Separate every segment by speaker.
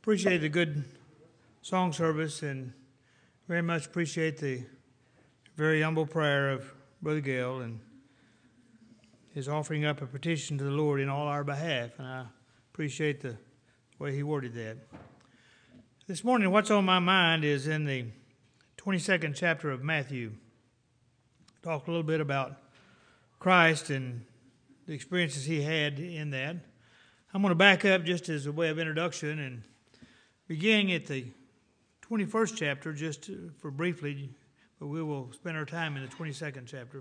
Speaker 1: Appreciate the good song service and very much appreciate the very humble prayer of Brother Gale and his offering up a petition to the Lord in all our behalf. And I appreciate the way he worded that. This morning, what's on my mind is in the 22nd chapter of Matthew. Talk a little bit about Christ and the experiences he had in that. I'm going to back up just as a way of introduction and beginning at the 21st chapter, just for briefly, but we will spend our time in the 22nd chapter.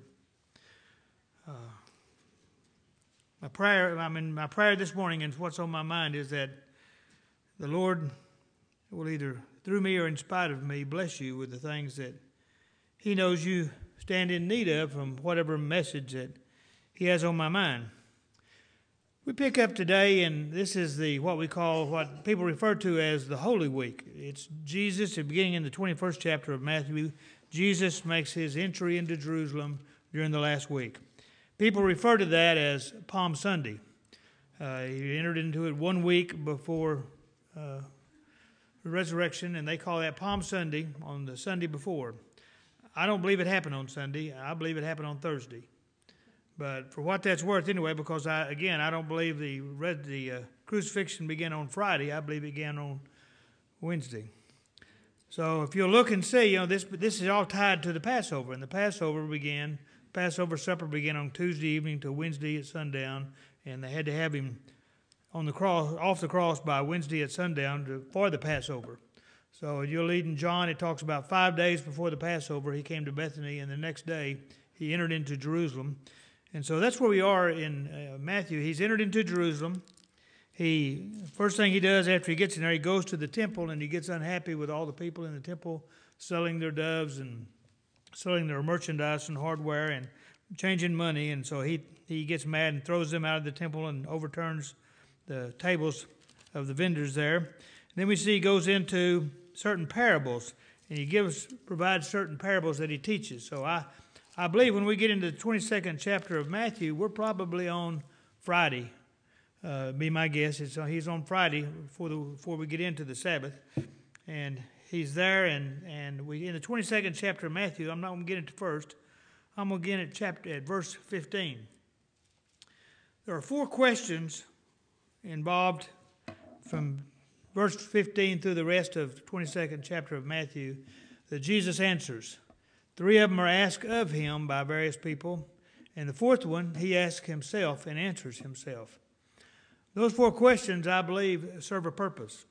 Speaker 1: My prayer this morning and what's on my mind is that the Lord will either through me or in spite of me bless you with the things that he knows you stand in need of from whatever message that he has on my mind. We pick up today, and this is what people refer to as the Holy Week. It's Jesus, beginning in the 21st chapter of Matthew. Jesus makes his entry into Jerusalem during the last week. People refer to that as Palm Sunday. He entered into it 1 week before the resurrection, and they call that Palm Sunday on the Sunday before. I don't believe it happened on Sunday. I believe it happened on Thursday. But for what that's worth anyway, because I don't believe the crucifixion began on Friday. I believe it began on Wednesday. So if you'll look and see, this is all tied to the Passover. And the Passover supper began on Tuesday evening to Wednesday at sundown. And they had to have him off the cross by Wednesday at sundown for the Passover. So you'll read in John, it talks about 5 days before the Passover, he came to Bethany, and the next day he entered into Jerusalem. And so that's where we are in Matthew. He's entered into Jerusalem. First thing he does after he gets in there, he goes to the temple, and he gets unhappy with all the people in the temple selling their doves and selling their merchandise and hardware and changing money. And so he gets mad and throws them out of the temple and overturns the tables of the vendors there. And then we see he goes into certain parables, and he provides certain parables that he teaches. So I believe when we get into the 22nd chapter of Matthew, we're probably on Friday. Be my guess. He's on Friday before we get into the Sabbath, and he's there. And we in the 22nd chapter of Matthew. I'm not going to get into first. I'm going to get at verse 15. There are 4 questions involved from verse 15 through the rest of the 22nd chapter of Matthew that Jesus answers. 3 of them are asked of him by various people, and the 4th one he asks himself and answers himself. Those 4 questions, I believe, serve a purpose.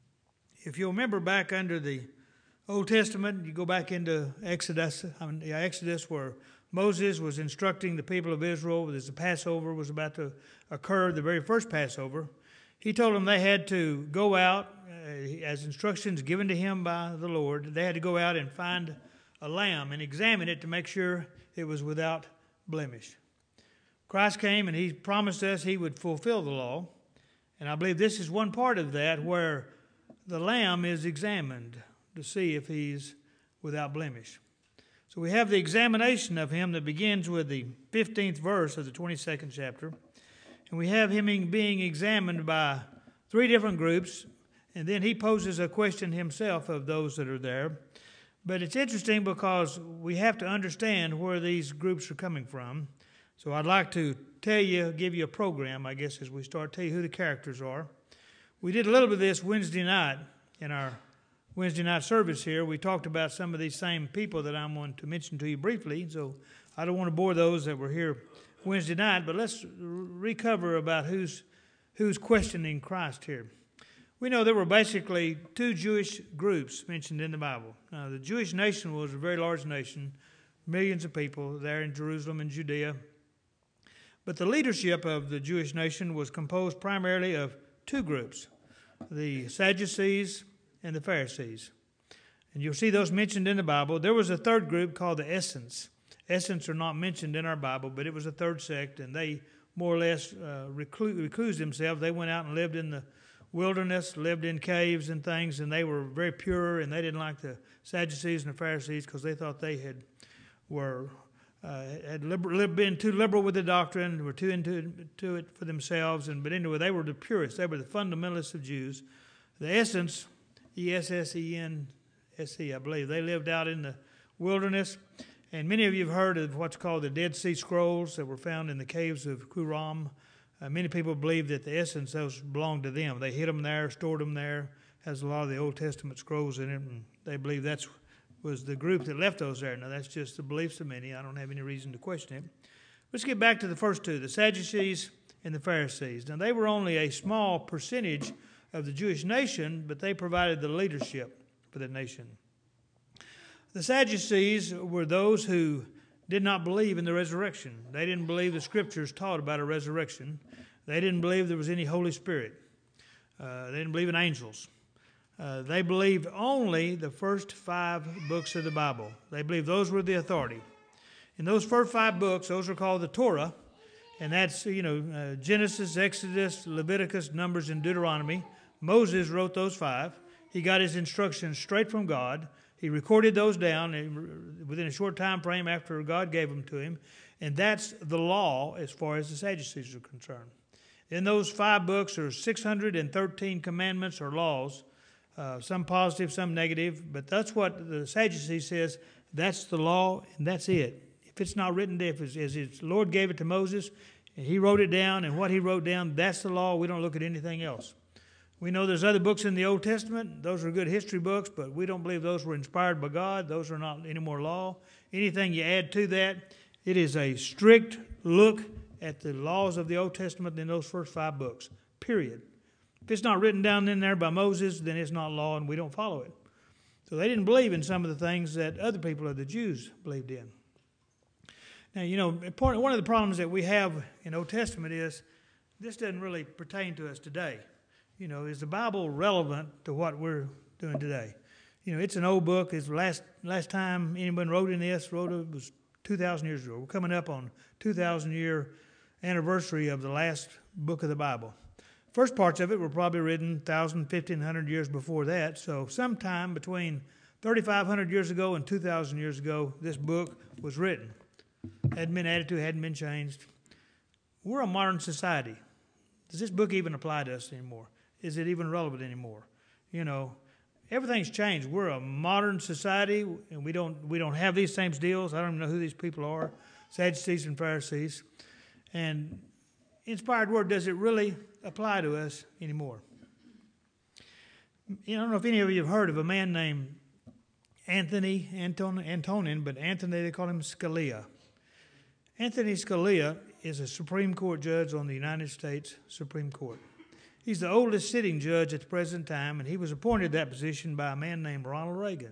Speaker 1: If you'll remember back under the Old Testament, you go back into Exodus where Moses was instructing the people of Israel as the Passover was about to occur, the very first Passover. He told them they had to go out, as instructions given to him by the Lord, they had to go out and find a lamb and examine it to make sure it was without blemish. Christ came and he promised us he would fulfill the law. And I believe this is one part of that where the lamb is examined to see if he's without blemish. So we have the examination of him that begins with the 15th verse of the 22nd chapter. And we have him being examined by 3 different groups. And then he poses a question himself of those that are there. But it's interesting because we have to understand where these groups are coming from. So I'd like to give you a program, I guess, as we start, tell you who the characters are. We did a little bit of this Wednesday night in our Wednesday night service here. We talked about some of these same people that I'm going to mention to you briefly. So I don't want to bore those that were here Wednesday night, but let's recover about who's questioning Christ here. We know there were basically 2 Jewish groups mentioned in the Bible. Now, the Jewish nation was a very large nation, millions of people there in Jerusalem and Judea. But the leadership of the Jewish nation was composed primarily of 2 groups, the Sadducees and the Pharisees. And you'll see those mentioned in the Bible. There was a 3rd group called the Essenes. Essenes are not mentioned in our Bible, but it was a 3rd sect, and they more or less reclused themselves. They went out and lived in the wilderness, lived in caves and things, and they were very pure, and they didn't like the Sadducees and the Pharisees because they thought they had been too liberal with the doctrine, were too into it for themselves. But anyway, they were the purists. They were the fundamentalists of Jews. The Essens, Essence, I believe, they lived out in the wilderness. And many of you have heard of what's called the Dead Sea Scrolls that were found in the caves of Qumran. Many people believe that the Essence, those belonged to them. They hid them there, stored them there. Has a lot of the Old Testament scrolls in it, and they believe that was the group that left those there. Now, that's just the beliefs of many. I don't have any reason to question it. Let's get back to the first two, the Sadducees and the Pharisees. Now, they were only a small percentage of the Jewish nation, but they provided the leadership for the nation. The Sadducees were those who did not believe in the resurrection. They didn't believe the Scriptures taught about a resurrection. They didn't believe there was any Holy Spirit. They didn't believe in angels. They believed only the first 5 books of the Bible. They believed those were the authority. In those first 5 books, those are called the Torah, and that's, Genesis, Exodus, Leviticus, Numbers, and Deuteronomy. Moses wrote those 5. He got his instructions straight from God. He recorded those down within a short time frame after God gave them to him, and that's the law as far as the Sadducees are concerned. In those 5 books are 613 commandments or laws, some positive, some negative, but that's what the Sadducees says, that's the law, and that's it. If it's not written there, as the Lord gave it to Moses, and he wrote it down, and what he wrote down, that's the law. We don't look at anything else. We know there's other books in the Old Testament. Those are good history books, but we don't believe those were inspired by God. Those are not any more law. Anything you add to that, it is a strict look at the laws of the Old Testament in those first 5 books, period. If it's not written down in there by Moses, then it's not law, and we don't follow it. So they didn't believe in some of the things that other people of the Jews believed in. Now, one of the problems that we have in Old Testament is this doesn't really pertain to us today. Is the Bible relevant to what we're doing today? It's an old book. It's the last time anyone wrote it was 2,000 years ago. We're coming up on 2,000-year anniversary of the last book of the Bible. First parts of it were probably written 1,000, 1,500 years before that. So sometime between 3,500 years ago and 2,000 years ago, this book was written. Hadn't been added to, hadn't been changed. We're a modern society. Does this book even apply to us anymore? Is it even relevant anymore? Everything's changed. We're a modern society, and we don't have these same deals. I don't even know who these people are, Sadducees and Pharisees. And inspired word, does it really apply to us anymore? I don't know if any of you have heard of a man named Antonin, but Anthony, they call him Scalia. Anthony Scalia is a Supreme Court judge on the United States Supreme Court. He's the oldest sitting judge at the present time, and he was appointed to that position by a man named Ronald Reagan.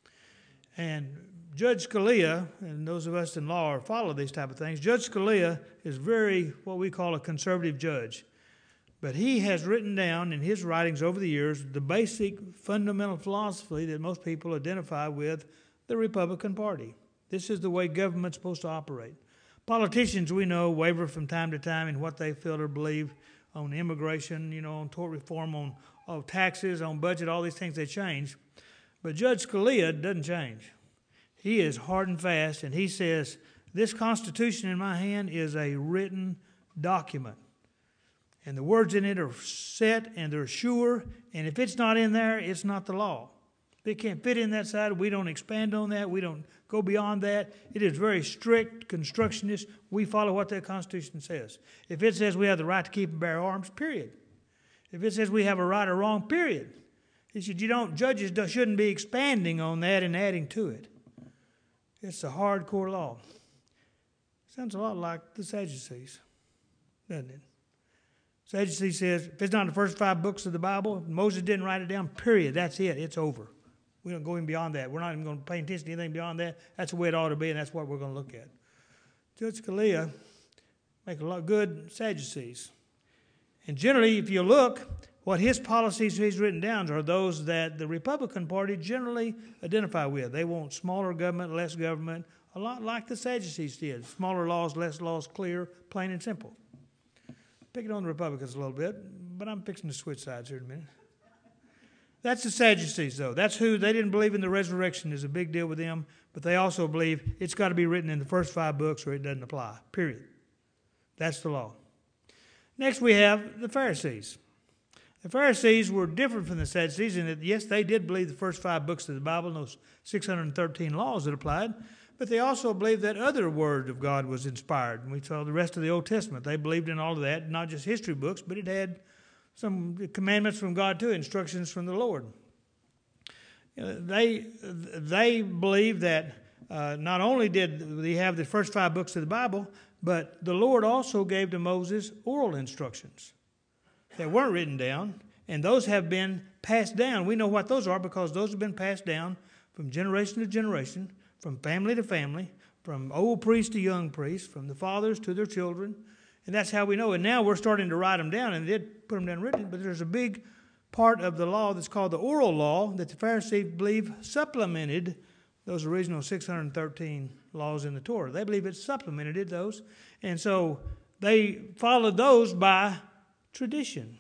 Speaker 1: And Judge Scalia, and those of us in law follow these type of things, Judge Scalia is very, what we call a conservative judge. But he has written down in his writings over the years the basic fundamental philosophy that most people identify with the Republican Party. This is the way government's supposed to operate. Politicians, we know, waver from time to time in what they feel or believe on immigration, on tort reform, on taxes, on budget, all these things, they change. But Judge Scalia doesn't change. He is hard and fast, and he says, this Constitution in my hand is a written document. And the words in it are set, and they're sure, and if it's not in there, it's not the law. If it can't fit in that side, we don't expand on that, we don't go beyond that. It is very strict, constructionist. We follow what that Constitution says. If it says we have the right to keep and bear arms, period. If it says we have a right or wrong, period. He said, judges shouldn't be expanding on that and adding to it. It's a hardcore law. Sounds a lot like the Sadducees, doesn't it? Sadducees says, if it's not the first 5 books of the Bible, Moses didn't write it down, period. That's it. It's over. We don't go even beyond that. We're not even going to pay attention to anything beyond that. That's the way it ought to be, and that's what we're going to look at. Judge Scalia make a lot of good Sadducees. And generally, if you look, what his policies he's written down are those that the Republican Party generally identify with. They want smaller government, less government, a lot like the Sadducees did. Smaller laws, less laws, clear, plain and simple. Picking on the Republicans a little bit, but I'm fixing to switch sides here in a minute. That's the Sadducees, though. That's who, they didn't believe in the resurrection is a big deal with them, but they also believe it's got to be written in the first 5 books or it doesn't apply, period. That's the law. Next we have the Pharisees. The Pharisees were different from the Sadducees in that, yes, they did believe the first 5 books of the Bible and those 613 laws that applied, but they also believed that other word of God was inspired. And we saw the rest of the Old Testament. They believed in all of that, not just history books, but it had some commandments from God too, instructions from the Lord. They believed that not only did they have the first 5 books of the Bible, but the Lord also gave to Moses oral instructions that weren't written down, and those have been passed down. We know what those are because those have been passed down from generation to generation, from family to family, from old priest to young priest, from the fathers to their children, and that's how we know. And now we're starting to write them down, and they did put them down written, but there's a big part of the law that's called the oral law that the Pharisees believe supplemented those original 613 laws in the Torah. They believe it supplemented those, and so they followed those by tradition.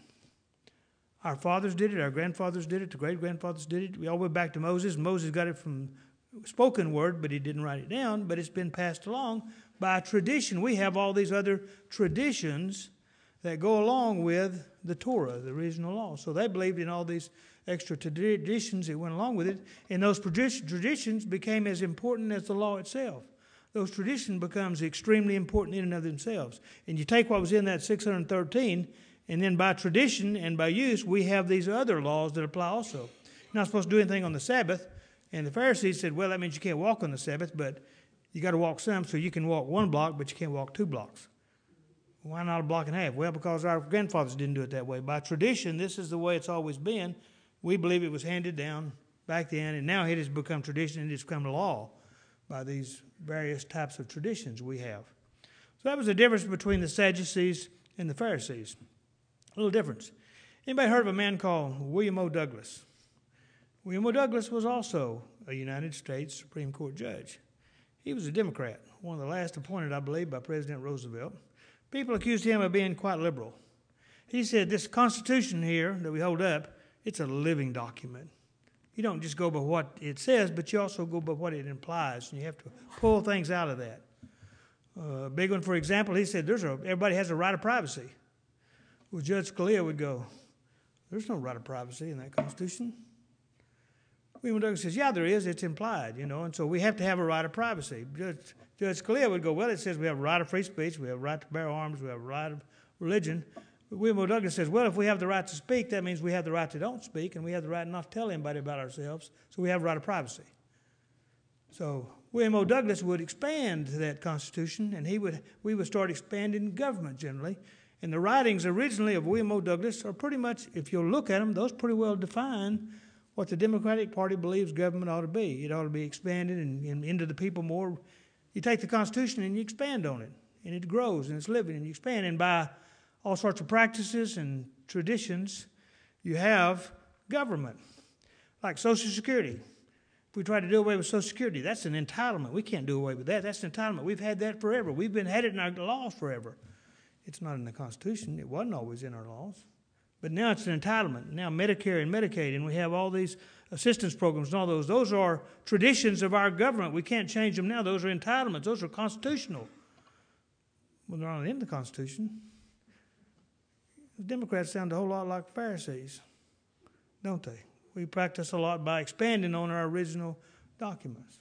Speaker 1: Our fathers did it, our grandfathers did it, the great-grandfathers did it. We all went back to Moses. Moses got it from spoken word, but he didn't write it down, but it's been passed along by tradition. We have all these other traditions that go along with the Torah, the original law. So they believed in all these extra traditions that went along with it, and those traditions became as important as the law itself. Those traditions becomes extremely important in and of themselves. And you take what was in that 613, and then by tradition and by use, we have these other laws that apply also. You're not supposed to do anything on the Sabbath. And the Pharisees said, well, that means you can't walk on the Sabbath, but you got to walk some, so you can walk 1 block, but you can't walk 2 blocks. Why not a block and a half? Well, because our grandfathers didn't do it that way. By tradition, this is the way it's always been. We believe it was handed down back then, and now it has become tradition and it's become law by these various types of traditions we have. So that was the difference between the Sadducees and the Pharisees. A little difference. Anybody heard of a man called William O. Douglas? William O. Douglas was also a United States Supreme Court judge. He was a Democrat, one of the last appointed, I believe, by President Roosevelt. People accused him of being quite liberal. He said, this Constitution here that we hold up, it's a living document. You don't just go by what it says, but you also go by what it implies, and you have to pull things out of that. A big one, for example, he said, everybody has a right of privacy. Well, Judge Scalia would go, there's no right of privacy in that Constitution. William Douglas says, yeah, there is. It's implied, and so we have to have a right of privacy. Judge Scalia would go, well, it says we have a right of free speech, we have a right to bear arms, we have a right of religion. But William O. Douglas says, well, if we have the right to speak, that means we have the right to don't speak, and we have the right not to tell anybody about ourselves, so we have a right of privacy. So William O. Douglas would expand that Constitution, and we would start expanding government generally. And the writings originally of William O. Douglas are pretty much, if you'll look at them, those pretty well define what the Democratic Party believes government ought to be. It ought to be expanded and into the people more. You take the Constitution and you expand on it, and it grows and it's living, and you expand. And by all sorts of practices and traditions, you have government, like Social Security. If we try to do away with Social Security, that's an entitlement. We can't do away with that. That's an entitlement. We've had that forever. Had it in our laws forever. It's not in the Constitution. It wasn't always in our laws. But now it's an entitlement. Now Medicare and Medicaid, and we have all these assistance programs and all those. Those are traditions of our government. We can't change them now. Those are entitlements. Those are constitutional. Well, they're not in the Constitution. The Democrats sound a whole lot like Pharisees, don't they? We practice a lot by expanding on our original documents.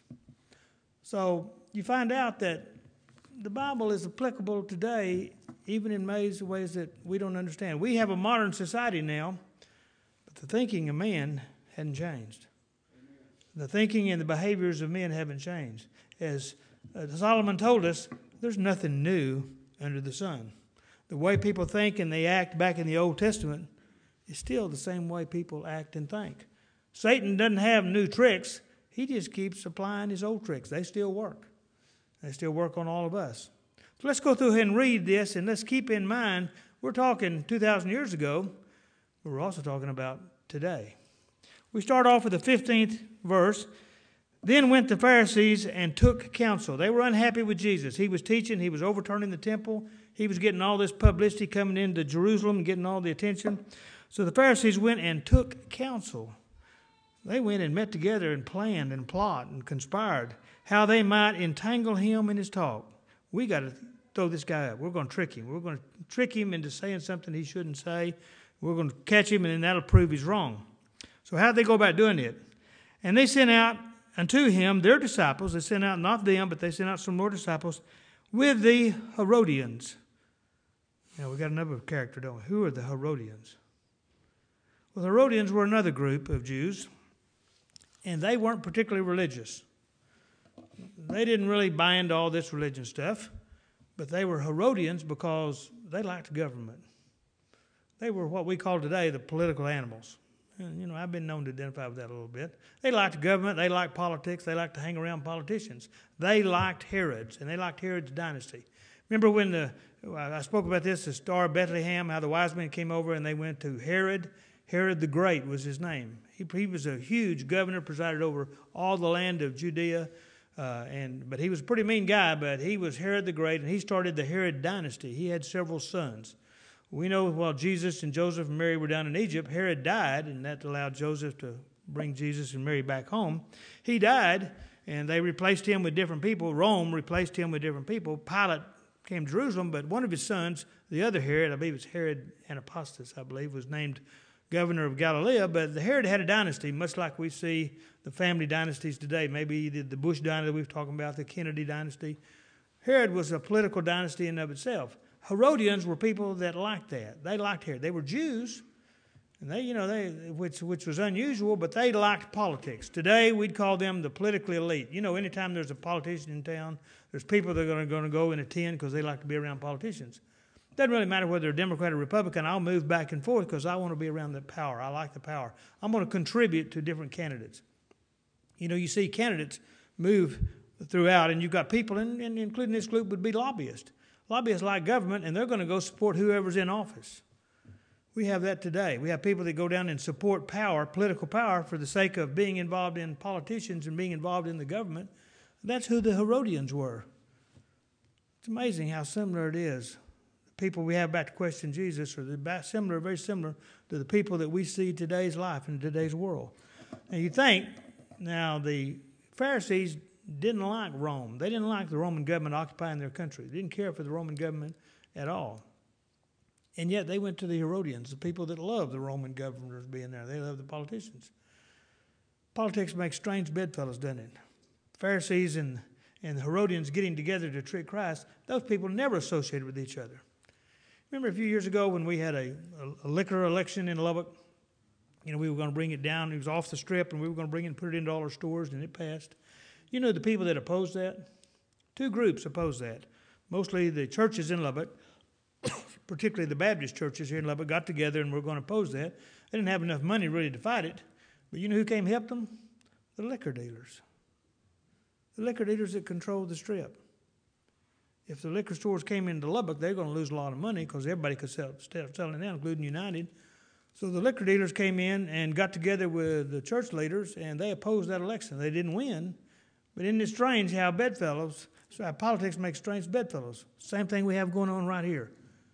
Speaker 1: So you find out that the Bible is applicable today even in ways that we don't understand. We have a modern society now, but the thinking of men hadn't changed. The thinking and the behaviors of men haven't changed. As Solomon told us, there's nothing new under the sun. The way people think and they act back in the Old Testament is still the same way people act and think. Satan doesn't have new tricks. He just keeps applying his old tricks. They still work. They still work on all of us. So let's go through here and read this, and let's keep in mind, we're talking 2,000 years ago, but we're also talking about today. We start off with the 15th verse. Then went the Pharisees and took counsel. They were unhappy with Jesus. He was teaching. He was overturning the temple. He was getting all this publicity coming into Jerusalem and getting all the attention. So the Pharisees went and took counsel. They went and met together and planned and plotted and conspired how they might entangle him in his talk. We got to throw this guy up. We're going to trick him. We're going to trick him into saying something he shouldn't say We're going to catch him, and then that'll prove he's wrong. So how did they go about doing it? And they sent out unto him their disciples. They sent out not them, but they sent out some more disciples with the Herodians. Now, we got another character, don't we? Who are the Herodians? Well, the Herodians were another group of Jews, and they weren't particularly religious. They didn't really buy into all this religion stuff, but they were Herodians because they liked government. They were what we call today the political animals. And, I've been known to identify with that a little bit. They liked government. They liked politics. They liked to hang around politicians. They liked Herod's, and they liked Herod's dynasty. Remember when I spoke about this, the Star of Bethlehem, how the wise men came over and they went to Herod. Herod the Great was his name. He was a huge governor, presided over all the land of Judea. But he was a pretty mean guy, but he was Herod the Great, and he started the Herod dynasty. He had several sons. We know while Jesus and Joseph and Mary were down in Egypt, Herod died, and that allowed Joseph to bring Jesus and Mary back home. He died, and they replaced him with different people. Rome replaced him with different people. Pilate came to Jerusalem, but one of his sons, the other Herod, I believe it's Herod Antipas, was named governor of Galilee. But the Herod had a dynasty, much like we see the family dynasties today. Maybe the Bush dynasty we've talking about, the Kennedy dynasty. Herod was a political dynasty in and of itself. Herodians were people that liked that. They liked Herod. They were Jews, and which was unusual, but they liked politics. Today, we'd call them the politically elite. Anytime there's a politician in town, there's people that are going to go and attend because they like to be around politicians. It doesn't really matter whether they're Democrat or Republican. I'll move back and forth because I want to be around the power. I like the power. I'm going to contribute to different candidates. You see candidates move throughout, and you've got people, and including this group would be lobbyists. Lobbyists like government, and they're going to go support whoever's in office. We have that today. We have people that go down and support power, political power, for the sake of being involved in politicians and being involved in the government. That's who the Herodians were. It's amazing how similar it is. The people we have back to question Jesus are very similar to the people that we see in today's life and today's world. And you think, now the Pharisees didn't like Rome. They didn't like the Roman government occupying their country. They didn't care for the Roman government at all. And yet they went to the Herodians, the people that love the Roman governors being there. They love the politicians. Politics makes strange bedfellows, doesn't it? Pharisees and the Herodians getting together to trick Christ, those people never associated with each other. Remember a few years ago when we had a liquor election in Lubbock? We were going to bring it down. It was off the strip, and we were going to bring it and put it into all our stores, and it passed. The people that opposed that? Two groups opposed that. Mostly the churches in Lubbock, particularly the Baptist churches here in Lubbock, got together and were going to oppose that. They didn't have enough money really to fight it. But you know who came and helped them? The liquor dealers. The liquor dealers that controlled the strip. If the liquor stores came into Lubbock, they're going to lose a lot of money because everybody could start selling them, including United. So the liquor dealers came in and got together with the church leaders, and they opposed that election. They didn't win. But isn't it strange how politics makes strange bedfellows? Same thing we have going on right here.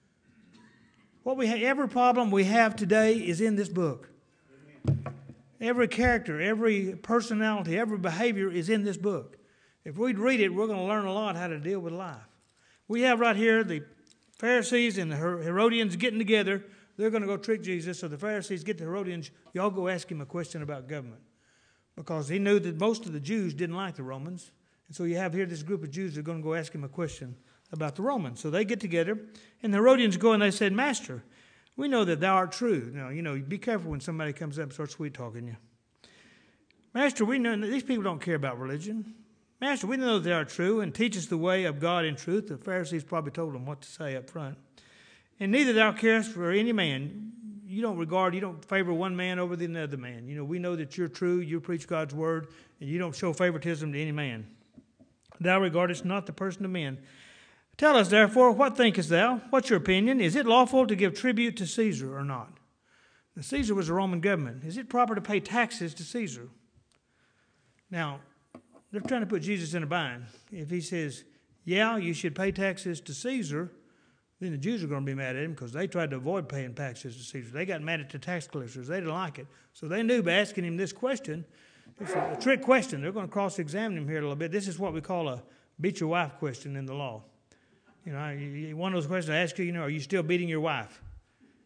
Speaker 1: Every problem we have today is in this book. Every character, every personality, every behavior is in this book. If we'd read it, we're going to learn a lot how to deal with life. We have right here the Pharisees and the Herodians getting together. They're going to go trick Jesus. So the Pharisees get the Herodians. Y'all go ask him a question about government. Because he knew that most of the Jews didn't like the Romans. And so you have here this group of Jews that are going to go ask him a question about the Romans. So they get together, and the Herodians go and they said, Master, we know that thou art true. Now, be careful when somebody comes up and starts sweet-talking you. Master, we know that these people don't care about religion. Master, we know that thou art true and teach us the way of God in truth. The Pharisees probably told them what to say up front. And neither thou carest for any man. You don't favor one man over the other man. We know that you're true, you preach God's word, and you don't show favoritism to any man. Thou regardest not the person of men. Tell us, therefore, what thinkest thou? What's your opinion? Is it lawful to give tribute to Caesar or not? Now, Caesar was the Roman government. Is it proper to pay taxes to Caesar? Now, they're trying to put Jesus in a bind. If he says, yeah, you should pay taxes to Caesar, then the Jews are going to be mad at him because they tried to avoid paying taxes to Caesar. They got mad at the tax collectors. They didn't like it. So they knew by asking him this question, it's a trick question. They're going to cross-examine him here a little bit. This is what we call a beat your wife question in the law. One of those questions I ask you, are you still beating your wife?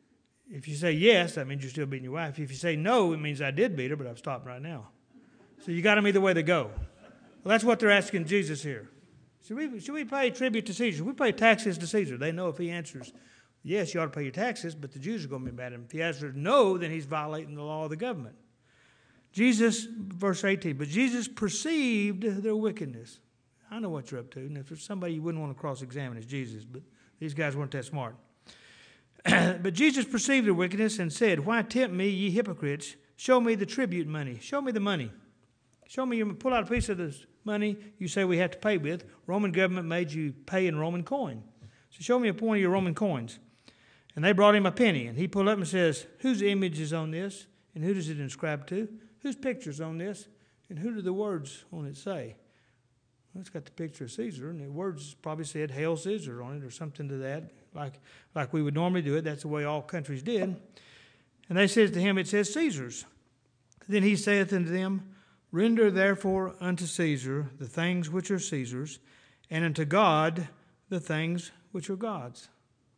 Speaker 1: If you say yes, that means you're still beating your wife. If you say no, it means I did beat her, but I've stopped right now. So you got them either way they go. Well, that's what they're asking Jesus here. Should we pay tribute to Caesar? Should we pay taxes to Caesar? They know if he answers yes, you ought to pay your taxes, but the Jews are going to be mad at him. If he answers no, then he's violating the law of the government. Jesus, verse 18, but Jesus perceived their wickedness. I know what you're up to, and if there's somebody you wouldn't want to cross-examine, it's Jesus, but these guys weren't that smart. But Jesus perceived their wickedness and said, why tempt me, ye hypocrites? Show me the tribute money. Show me the money. Show me, pull out a piece of this money you say we have to pay with. Roman government made you pay in Roman coin. So show me one of your Roman coins. And they brought him a penny, and he pulled up and says, whose image is on this, and who does it inscribe to? Whose picture's on this, and who do the words on it say? Well, it's got the picture of Caesar, and the words probably said, Hail Caesar on it, or something to that, like we would normally do it. That's the way all countries did. And they said to him, it says Caesar's. Then he saith unto them, render therefore unto Caesar the things which are Caesar's, and unto God the things which are God's.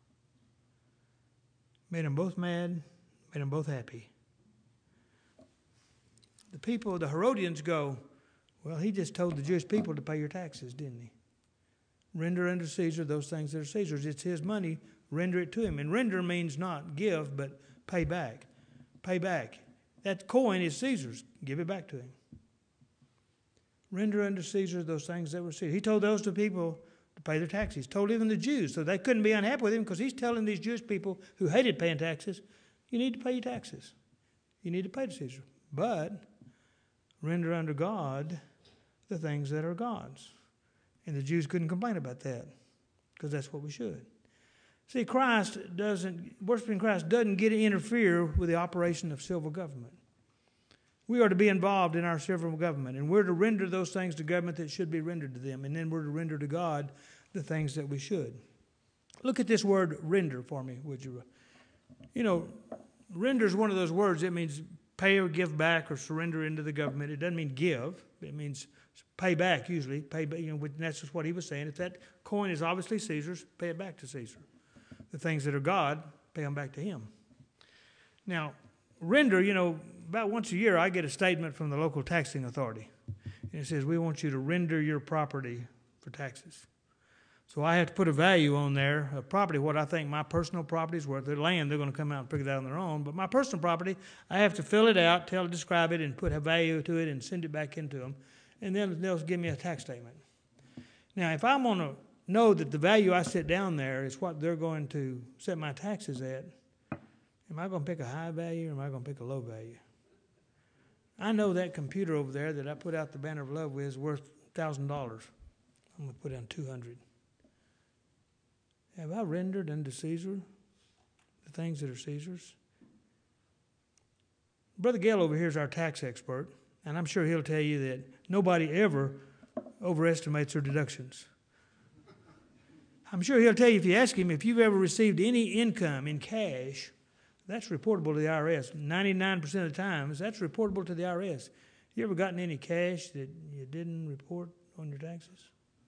Speaker 1: Made them both mad, made them both happy. The people, the Herodians go, well, he just told the Jewish people to pay your taxes, didn't he? Render unto Caesar those things that are Caesar's. It's his money, render it to him. And render means not give, but pay back. Pay back. That coin is Caesar's. Give it back to him. Render unto Caesar those things that were Caesar's. He told those two people to pay their taxes. Told even the Jews, so they couldn't be unhappy with him because he's telling these Jewish people who hated paying taxes, you need to pay your taxes. You need to pay to Caesar. But render unto God the things that are God's. And the Jews couldn't complain about that because that's what we should. See, worshiping Christ doesn't get to interfere with the operation of civil government. We are to be involved in our civil government, and we're to render those things to government that should be rendered to them, and then we're to render to God the things that we should. Look at this word render for me, would you? You know, render is one of those words that means pay or give back or surrender into the government. It doesn't mean give. It means pay back usually. That's just what he was saying. If that coin is obviously Caesar's, pay it back to Caesar. The things that are God, pay them back to him. Now, render, about once a year I get a statement from the local taxing authority. And it says, we want you to render your property for taxes. So I have to put a value on there of property, what I think my personal property is worth. Their land, they're going to come out and figure that out on their own. But my personal property, I have to fill it out, describe it, and put a value to it and send it back into them. And then they'll give me a tax statement. Now, if I'm going to know that the value I set down there is what they're going to set my taxes at, am I going to pick a high value or am I going to pick a low value? I know that computer over there that I put out the banner of love with is worth $1,000. I'm going to put down $200. Have I rendered unto Caesar the things that are Caesar's? Brother Gale over here is our tax expert, and I'm sure he'll tell you that nobody ever overestimates their deductions. I'm sure he'll tell you if you ask him if you've ever received any income in cash, that's reportable to the IRS. 99% of the times, that's reportable to the IRS. You ever gotten any cash that you didn't report on your taxes?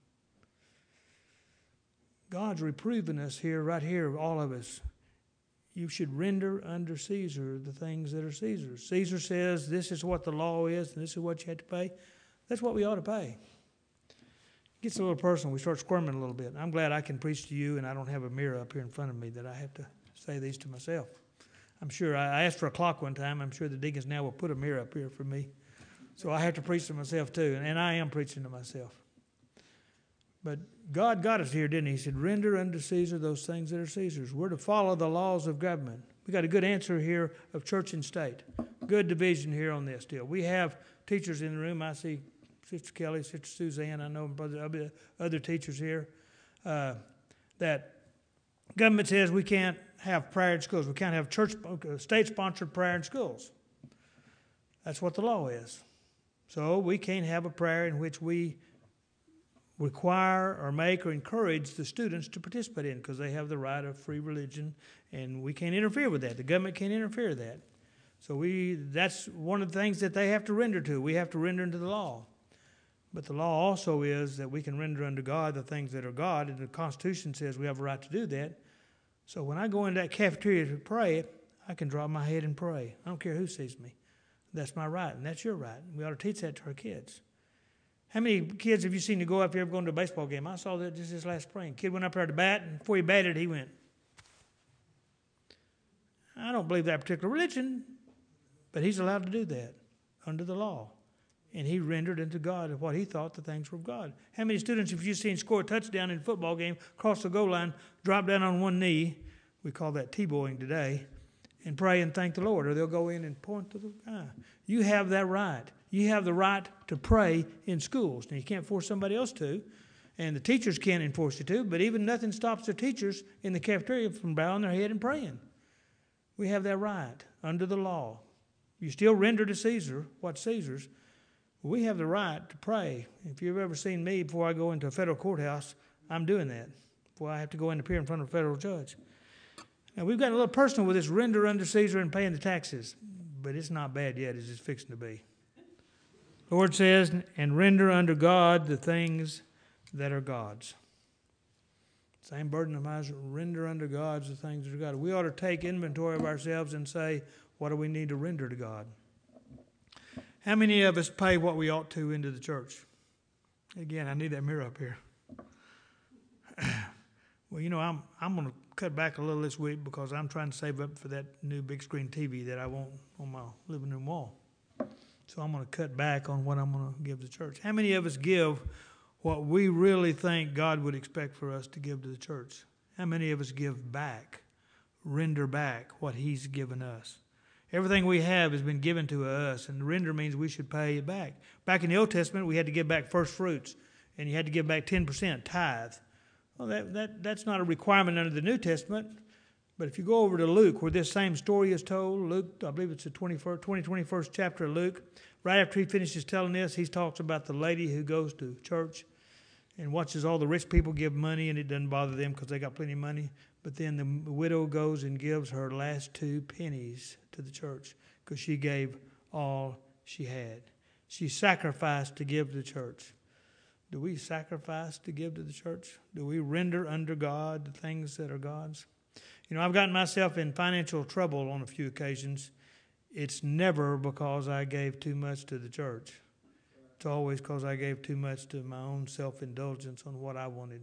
Speaker 1: God's reproving us here, right here, all of us. You should render under Caesar the things that are Caesar's. Caesar says this is what the law is and this is what you have to pay. That's what we ought to pay. It gets a little personal. We start squirming a little bit. I'm glad I can preach to you and I don't have a mirror up here in front of me that I have to say these to myself. I'm sure I asked for a clock one time. I'm sure the deacons now will put a mirror up here for me. So I have to preach to myself too, and I am preaching to myself. But God got us here, didn't he? He said, render unto Caesar those things that are Caesar's. We're to follow the laws of government. We got a good answer here of church and state. Good division here on this deal. We have teachers in the room. I see Sister Kelly, Sister Suzanne. I know other teachers here. That government says we can't have prayer in schools. We can't have state-sponsored prayer in schools. That's what the law is. So we can't have a prayer in which we require or make or encourage the students to participate in because they have the right of free religion, and we can't interfere with that. The government can't interfere with that. So that's one of the things that they have to render to. We have to render into the law. But the law also is that we can render unto God the things that are God, and the Constitution says we have a right to do that. So when I go into that cafeteria to pray, I can drop my head and pray. I don't care who sees me. That's my right, and that's your right. We ought to teach that to our kids. How many kids have you seen to go up here going to a baseball game? I saw that just this last spring. Kid went up there to bat, and before he batted, he went. I don't believe that particular religion, but he's allowed to do that under the law. And he rendered unto God what he thought the things were of God. How many students have you seen score a touchdown in a football game, cross the goal line, drop down on one knee, we call that T-boying today, and pray and thank the Lord, or they'll go in and point to the guy. You have that right. You have the right to pray in schools. Now, you can't force somebody else to, and the teachers can't enforce you to, but even nothing stops the teachers in the cafeteria from bowing their head and praying. We have that right under the law. You still render to Caesar what's Caesar's. We have the right to pray. If you've ever seen me before I go into a federal courthouse, I'm doing that before I have to go and appear in front of a federal judge. Now, we've gotten a little personal with this render under Caesar and paying the taxes, but it's not bad yet as it's fixing to be. The Lord says, and render unto God the things that are God's. Same burden of mine, render unto God the things that are God. We ought to take inventory of ourselves and say, what do we need to render to God? How many of us pay what we ought to into the church? Again, I need that mirror up here. Well, I'm going to cut back a little this week because I'm trying to save up for that new big screen TV that I want on my living room wall. So I'm going to cut back on what I'm going to give the church. How many of us give what we really think God would expect for us to give to the church? How many of us give back, render back what He's given us? Everything we have has been given to us, and render means we should pay it back. Back in the Old Testament, we had to give back first fruits, and you had to give back 10%, tithe. Well, that's not a requirement under the New Testament, but if you go over to Luke, where this same story is told, Luke, I believe it's the 21st chapter of Luke, right after he finishes telling this, he talks about the lady who goes to church and watches all the rich people give money, and it doesn't bother them because they got plenty of money. But then the widow goes and gives her last 2 pennies to the church because she gave all she had. She sacrificed to give to the church. Do we sacrifice to give to the church? Do we render under God the things that are God's? I've gotten myself in financial trouble on a few occasions. It's never because I gave too much to the church. It's always because I gave too much to my own self-indulgence on what I wanted.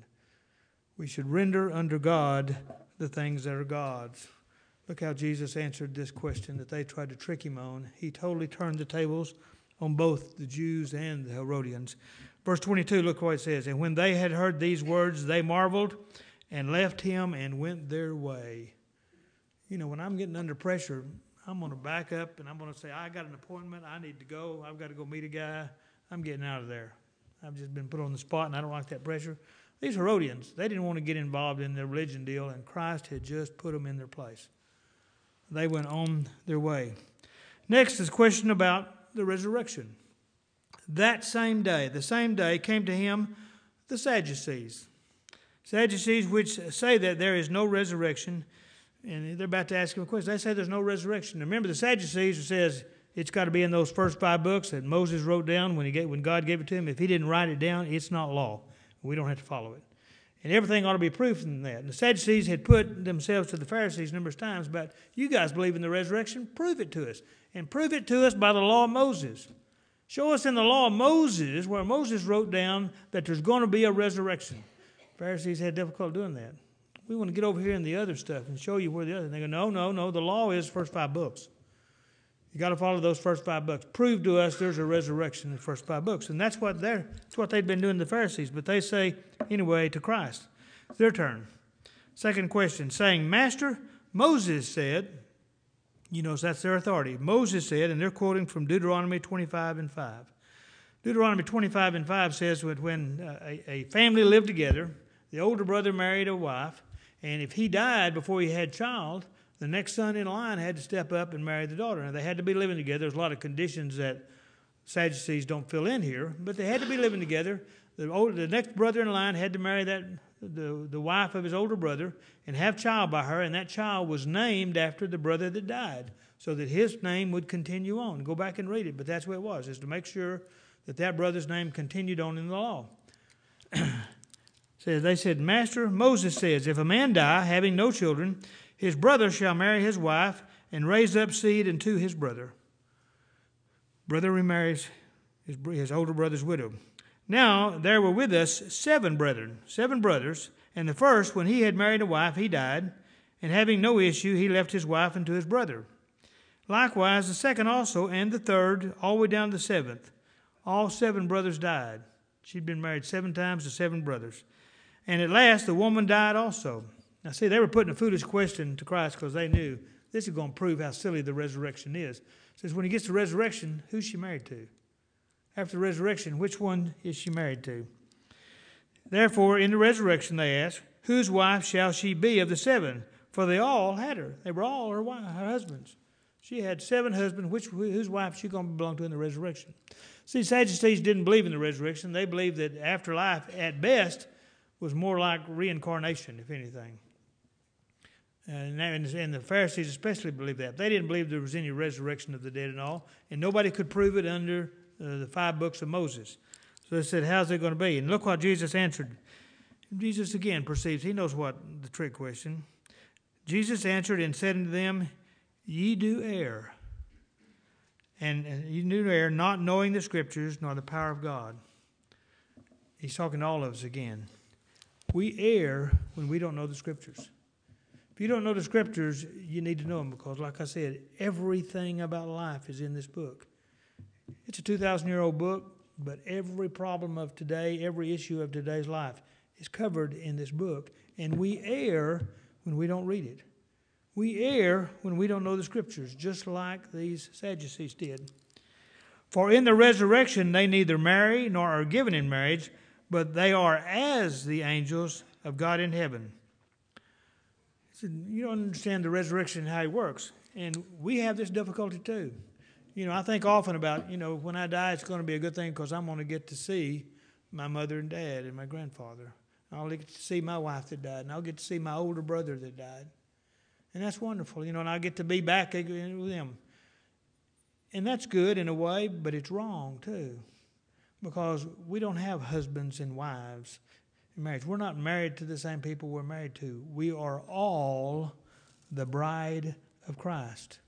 Speaker 1: We should render under God the things that are God's. Look how Jesus answered this question that they tried to trick him on. He totally turned the tables on both the Jews and the Herodians. Verse 22, look what it says. And when they had heard these words, they marveled and left him and went their way. When I'm getting under pressure, I'm going to back up and I'm going to say, I got an appointment. I need to go. I've got to go meet a guy. I'm getting out of there. I've just been put on the spot and I don't like that pressure. These Herodians, they didn't want to get involved in the religion deal, and Christ had just put them in their place. They went on their way. Next is a question about the resurrection. That same day, the same day, came to him the Sadducees. Sadducees which say that there is no resurrection, and they're about to ask him a question. They say there's no resurrection. Now, remember, the Sadducees says it's got to be in those first 5 books that Moses wrote down when God gave it to him. If he didn't write it down, it's not law. We don't have to follow it. And everything ought to be proof in that. And the Sadducees had put themselves to the Pharisees numerous times about, you guys believe in the resurrection? Prove it to us. And prove it to us by the law of Moses. Show us in the law of Moses where Moses wrote down that there's going to be a resurrection. Pharisees had difficulty doing that. We want to get over here in the other stuff and show you where the other. And they go, no, the law is the first 5 books. You got to follow those first 5 books. Prove to us there's a resurrection in the first 5 books. And that's what they'd been doing, the Pharisees. But they say, anyway, to Christ. It's their turn. Second question, saying, Master, Moses said, so that's their authority. Moses said, and they're quoting from Deuteronomy 25:5. Deuteronomy 25:5 says that when a family lived together, the older brother married a wife, and if he died before he had a child, the next son in line had to step up and marry the daughter. Now, they had to be living together. There's a lot of conditions that Sadducees don't fill in here, but they had to be living together. The next brother in line had to marry the wife of his older brother and have child by her, and that child was named after the brother that died so that his name would continue on. Go back and read it, but that's what it was, is to make sure that brother's name continued on in the law. They said, Master, Moses says, if a man die, having no children, his brother shall marry his wife, and raise up seed unto his brother. Brother remarries his older brother's widow. Now there were with us 7 brothers, and the first, when he had married a wife, he died, and having no issue, he left his wife unto his brother. Likewise the second also, and the third, all the way down to the 7th. All 7 brothers died. She'd been married 7 times to 7 brothers. And at last the woman died also. Now see, they were putting a foolish question to Christ because they knew this is going to prove how silly the resurrection is. It says when he gets to resurrection, who's she married to? After the resurrection, which one is she married to? Therefore, in the resurrection, they asked, whose wife shall she be of the 7? For they all had her. They were all her husbands. She had 7 husbands. Whose wife is she going to belong to in the resurrection? See, Sadducees didn't believe in the resurrection. They believed that afterlife, at best, was more like reincarnation, if anything. And the Pharisees especially believed that. They didn't believe there was any resurrection of the dead at all, and nobody could prove it under the 5 books of Moses. So they said, how's it going to be? And look what Jesus answered. Jesus again perceives, he knows what the trick question. Jesus answered and said unto them, ye do err. And you do err, not knowing the Scriptures nor the power of God. He's talking to all of us again. We err when we don't know the Scriptures. If you don't know the Scriptures, you need to know them because, like I said, everything about life is in this book. It's a 2,000-year-old book, but every problem of today, every issue of today's life is covered in this book. And we err when we don't read it. We err when we don't know the Scriptures, just like these Sadducees did. For in the resurrection they neither marry nor are given in marriage, but they are as the angels of God in heaven. So you don't understand the resurrection and how it works. And we have this difficulty too. I think often about, when I die, it's going to be a good thing because I'm going to get to see my mother and dad and my grandfather. I'll get to see my wife that died, and I'll get to see my older brother that died. And that's wonderful, and I'll get to be back with them. And that's good in a way, but it's wrong too. Because we don't have husbands and wives in marriage. We're not married to the same people we're married to. We are all the bride of Christ.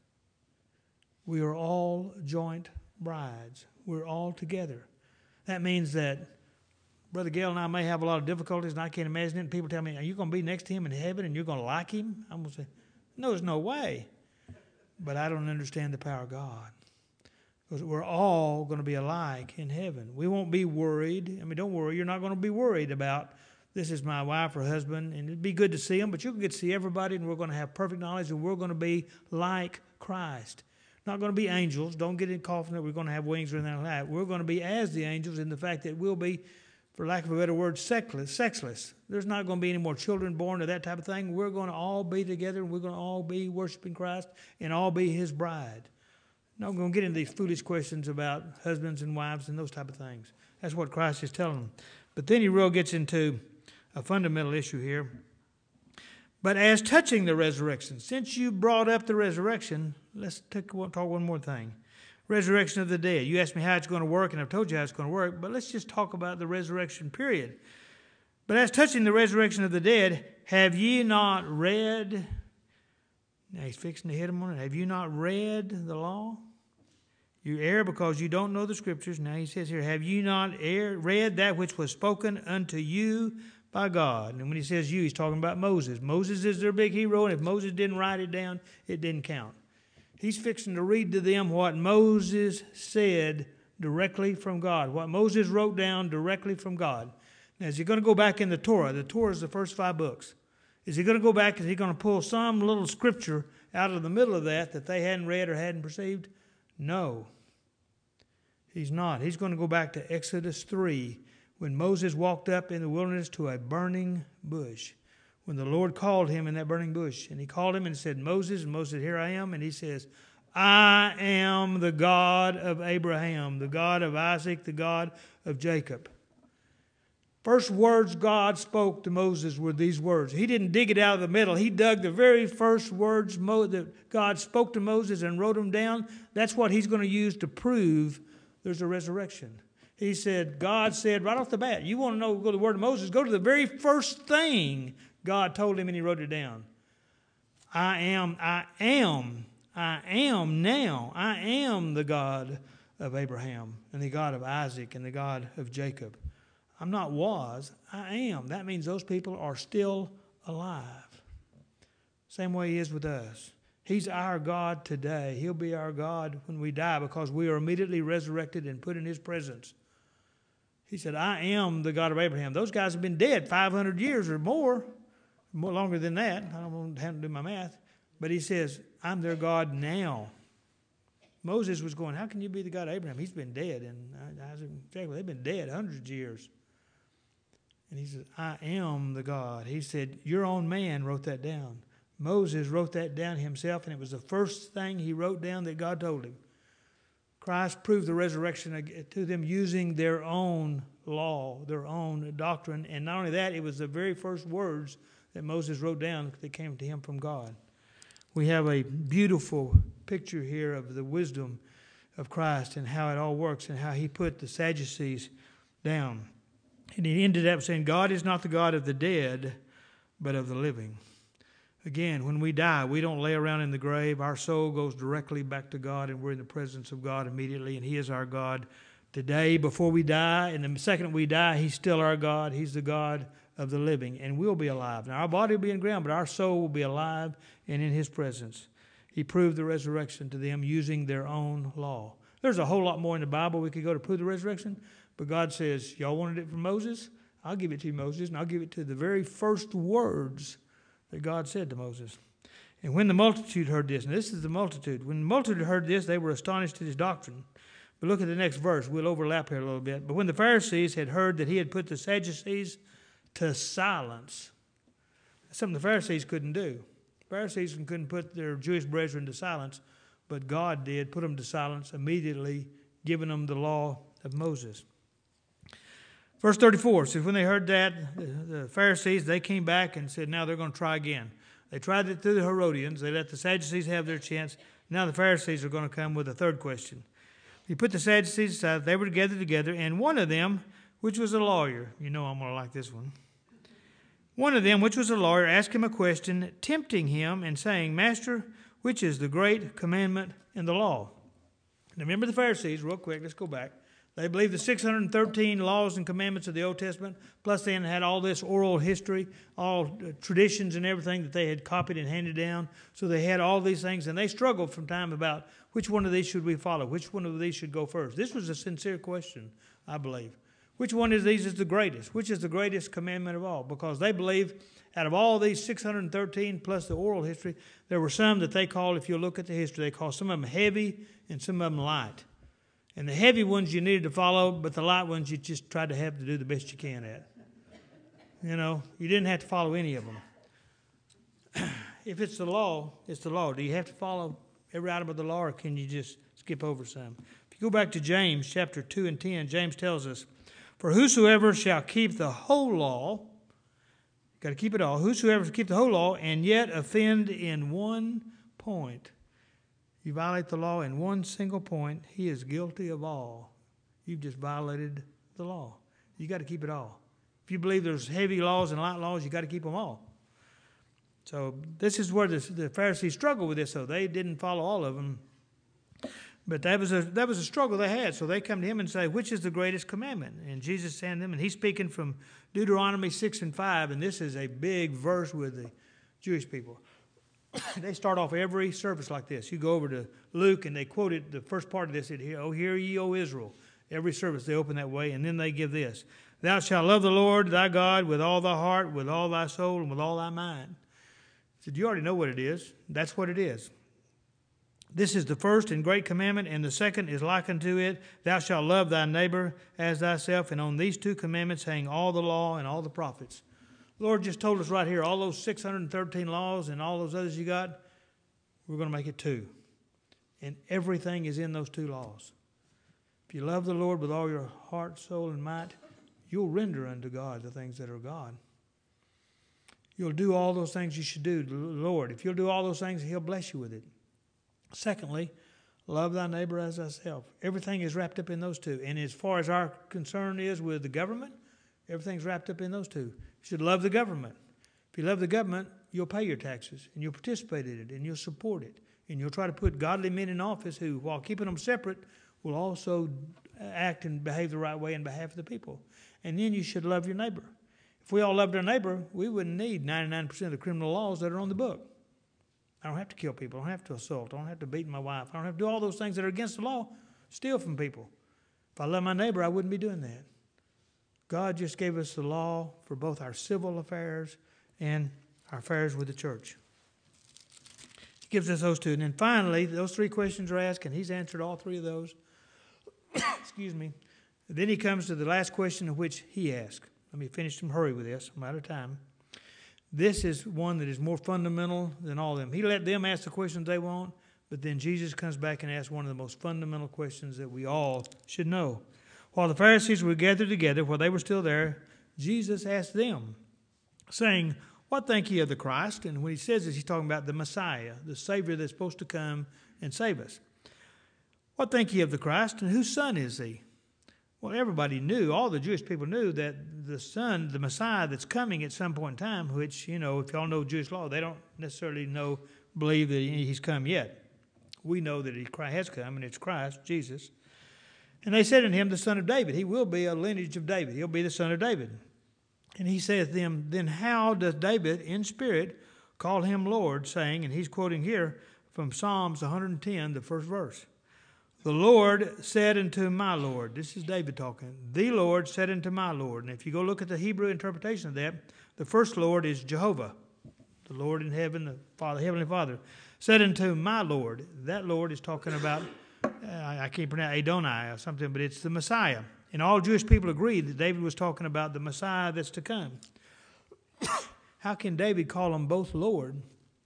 Speaker 1: We are all joint brides. We're all together. That means that Brother Gale and I may have a lot of difficulties, and I can't imagine it. And people tell me, are you going to be next to him in heaven and you're going to like him? I'm going to say, no, there's no way. But I don't understand the power of God. Because we're all going to be alike in heaven. We won't be worried. Don't worry. You're not going to be worried about this is my wife or husband. And it'd be good to see them, but you can get to see everybody, and we're going to have perfect knowledge, and we're going to be like Christ. Not going to be angels. Don't get in coughing that we're going to have wings or anything like that. We're going to be as the angels in the fact that we'll be, for lack of a better word, sexless. There's not going to be any more children born or that type of thing. We're going to all be together, and we're going to all be worshiping Christ and all be His bride. Not going to get into these foolish questions about husbands and wives and those type of things. That's what Christ is telling them. But then He really gets into a fundamental issue here. But as touching the resurrection, since you brought up the resurrection, let's talk one more thing. Resurrection of the dead. You asked me how it's going to work, and I've told you how it's going to work, but let's just talk about the resurrection period. But as touching the resurrection of the dead, have ye not read? Now he's fixing to hit him on it. Have you not read the law? You err because you don't know the Scriptures. Now he says here, have you not read that which was spoken unto you by God? And when he says you, he's talking about Moses. Moses is their big hero, and if Moses didn't write it down, it didn't count. He's fixing to read to them what Moses said directly from God, what Moses wrote down directly from God. Now, is he going to go back in the Torah? The Torah is the first 5 books. Is he going to go back? Is he going to pull some little scripture out of the middle of that they hadn't read or hadn't perceived? No, he's not. He's going to go back to Exodus 3, when Moses walked up in the wilderness to a burning bush, when the Lord called him in that burning bush. And He called him and said, Moses. And Moses said, here I am. And He says, I am the God of Abraham, the God of Isaac, the God of Jacob. First words God spoke to Moses were these words. He didn't dig it out of the middle. He dug the very first words that God spoke to Moses and wrote them down. That's what He's going to use to prove there's a resurrection. He said, God said right off the bat, you want to know, go to the word of Moses, go to the very first thing God told him, and he wrote it down. I am I am now. I am the God of Abraham and the God of Isaac and the God of Jacob. I'm not was, I am. That means those people are still alive. Same way he is with us. He's our God today. He'll be our God when we die because we are immediately resurrected and put in his presence. He said, I am the God of Abraham. Those guys have been dead 500 years or more longer than that. I don't have to do my math. But he says, I'm their God now. Moses was going, how can you be the God of Abraham? He's been dead. And Isaac and Jacob, they've been dead hundreds of years. And he said, I am the God. He said, your own man wrote that down. Moses wrote that down himself, and it was the first thing he wrote down that God told him. Christ proved the resurrection to them using their own law, their own doctrine. And not only that, it was the very first words that Moses wrote down that came to him from God. We have a beautiful picture here of the wisdom of Christ and how it all works and how he put the Sadducees down. And he ended up saying, God is not the God of the dead, but of the living. Again, when we die, we don't lay around in the grave. Our soul goes directly back to God, and we're in the presence of God immediately, and he is our God today before we die. And the second we die, he's still our God. He's the God of the living, and we'll be alive. Now, our body will be in the ground, but our soul will be alive and in his presence. He proved the resurrection to them using their own law. There's a whole lot more in the Bible we could go to prove the resurrection, but God says, y'all wanted it from Moses? I'll give it to you, Moses, and I'll give it to the very first words that God said to Moses. And when the multitude heard this, and this is the multitude, when the multitude heard this, they were astonished at his doctrine. But look at the next verse. We'll overlap here a little bit. But when the Pharisees had heard that he had put the Sadducees to silence, that's something the Pharisees couldn't do. The Pharisees couldn't put their Jewish brethren to silence, but God did put them to silence, immediately giving them the law of Moses. Verse 34 says, when they heard that, the Pharisees, they came back and said, now they're going to try again. They tried it through the Herodians. They let the Sadducees have their chance. Now the Pharisees are going to come with a third question. He put the Sadducees aside. They were gathered together, and one of them, which was a lawyer, you know I'm going to like this one. One of them, which was a lawyer, asked him a question, tempting him and saying, Master, which is the great commandment in the law? Now remember the Pharisees, real quick, let's go back. They believed the 613 laws and commandments of the Old Testament, plus they had all this oral history, all traditions and everything that they had copied and handed down. So they had all these things, and they struggled from time about which one of these should we follow, which one of these should go first. This was a sincere question, I believe. Which one of these is the greatest? Which is the greatest commandment of all? Because they believe out of all these 613 plus the oral history, there were some that they called, if you look at the history, they call some of them heavy and some of them light. And the heavy ones you needed to follow, but the light ones you just tried to have to do the best you can at. You know, you didn't have to follow any of them. If it's the law, it's the law. Do you have to follow every item of the law, or can you just skip over some? If you go back to James chapter 2 and 10, James tells us, for whosoever shall keep the whole law, got to keep it all, whosoever shall keep the whole law and yet offend in one point, you violate the law in one single point, he is guilty of all. You've just violated the law. You got to keep it all. If you believe there's heavy laws and light laws, you got to keep them all. So this is where the Pharisees struggled with this. So they didn't follow all of them, but that was a struggle they had. So they come to him and say, "Which is the greatest commandment?" And Jesus said to them, and he's speaking from Deuteronomy 6 and 5, and this is a big verse with the Jewish people. They start off every service like this. You go over to Luke, and they quoted the first part of this. "Oh, hear ye, O Israel." Every service they open that way, and then they give this: "Thou shalt love the Lord thy God with all thy heart, with all thy soul, and with all thy mind." I said, you already know what it is. That's what it is. This is the first and great commandment, and the second is like unto it: thou shalt love thy neighbor as thyself. And on these two commandments hang all the law and all the prophets. The Lord just told us right here, all those 613 laws and all those others you got, we're going to make it 2. And everything is in those 2 laws. If you love the Lord with all your heart, soul, and might, you'll render unto God the things that are God. You'll do all those things you should do to the Lord. If you'll do all those things, He'll bless you with it. Secondly, love thy neighbor as thyself. Everything is wrapped up in those 2. And as far as our concern is with the government, everything's wrapped up in those 2. You should love the government. If you love the government, you'll pay your taxes, and you'll participate in it, and you'll support it, And you'll try to put godly men in office who, while keeping them separate, will also act and behave the right way in behalf of the people. And then you should love your neighbor. If we all loved our neighbor, we wouldn't need 99% of the criminal laws that are on the book. I don't have to kill people. I don't have to assault. I don't have to beat my wife. I don't have to do all those things that are against the law, steal from people. If I love my neighbor, I wouldn't be doing that. God just gave us the law for both our civil affairs and our affairs with the church. He gives us those two. And then finally, those three questions are asked, and he's answered all three of those. Excuse me. And then he comes to the last question in which he asked. Let me finish and hurry with this. I'm out of time. This is one that is more fundamental than all of them. He let them ask the questions they want, but then Jesus comes back and asks one of the most fundamental questions that we all should know. While the Pharisees were gathered together, while they were still there, Jesus asked them, saying, "What think ye of the Christ?" And when he says this, he's talking about the Messiah, the Savior that's supposed to come and save us. "What think ye of the Christ, and whose son is he?" Well, everybody knew, all the Jewish people knew that the Son, the Messiah that's coming at some point in time, which, if y'all know Jewish law, they don't necessarily believe that he's come yet. We know that he has come, and it's Christ, Jesus. And they said unto him, the Son of David. He will be a lineage of David. He'll be the Son of David. And he saith to them, then how doth David in spirit call him Lord, saying, and he's quoting here from Psalms 110, the first verse. The Lord said unto my Lord. This is David talking. The Lord said unto my Lord. And if you go look at the Hebrew interpretation of that, the first Lord is Jehovah. The Lord in heaven, the Father, Heavenly Father, said unto my Lord. That Lord is talking about, I can't pronounce Adonai or something, but it's the Messiah. And all Jewish people agree that David was talking about the Messiah that's to come. How can David call them both Lord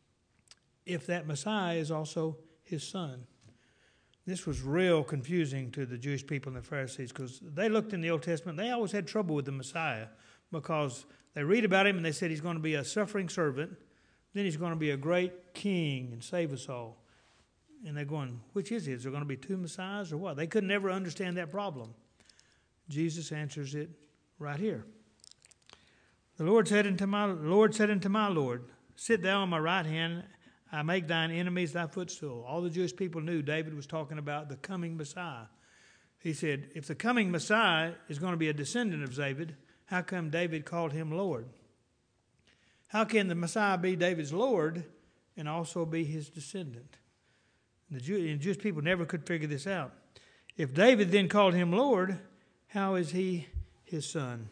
Speaker 1: if that Messiah is also his son? This was real confusing to the Jewish people and the Pharisees because they looked in the Old Testament. They always had trouble with the Messiah because they read about him and they said he's going to be a suffering servant. Then he's going to be a great king and save us all. And they're going, which is it? Is there going to be two Messiahs or what? They could never understand that problem. Jesus answers it right here. The Lord said unto my Lord, sit thou on my right hand, I make thine enemies thy footstool. All the Jewish people knew David was talking about the coming Messiah. He said, if the coming Messiah is going to be a descendant of David, how come David called him Lord? How can the Messiah be David's Lord and also be his descendant? The Jewish people never could figure this out. If David then called him Lord, how is he his son?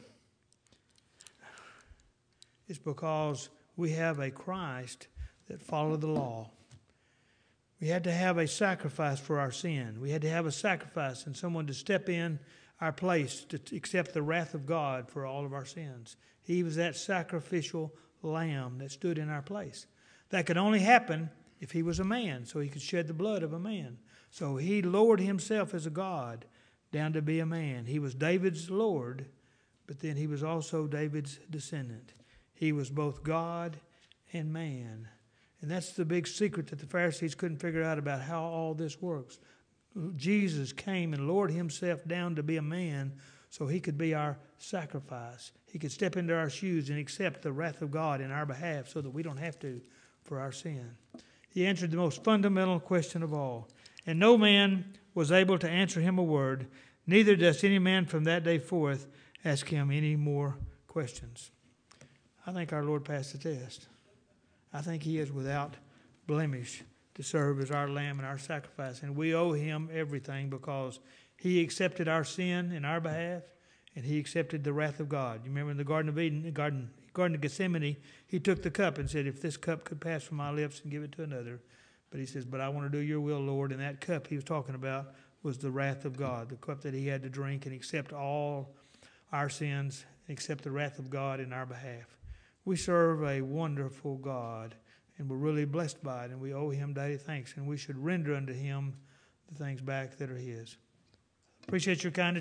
Speaker 1: It's because we have a Christ that followed the law. We had to have a sacrifice for our sin. We had to have a sacrifice and someone to step in our place to accept the wrath of God for all of our sins. He was that sacrificial lamb that stood in our place. That could only happen if he was a man, so he could shed the blood of a man. So he lowered himself as a God down to be a man. He was David's Lord, but then he was also David's descendant. He was both God and man. And that's the big secret that the Pharisees couldn't figure out about how all this works. Jesus came and lowered himself down to be a man so he could be our sacrifice. He could step into our shoes and accept the wrath of God in our behalf so that we don't have to for our sin. He answered the most fundamental question of all. And no man was able to answer him a word, neither does any man from that day forth ask him any more questions. I think our Lord passed the test. I think he is without blemish to serve as our lamb and our sacrifice. And we owe him everything because he accepted our sin in our behalf and he accepted the wrath of God. You remember in the Garden of Eden, the Garden of Gethsemane, he took the cup and said, if this cup could pass from my lips and give it to another. But he says, but I want to do your will, Lord. And that cup he was talking about was the wrath of God, the cup that he had to drink and accept all our sins and accept the wrath of God in our behalf. We serve a wonderful God, and we're really blessed by it, and we owe him daily thanks, and we should render unto him the things back that are his. Appreciate your kindness.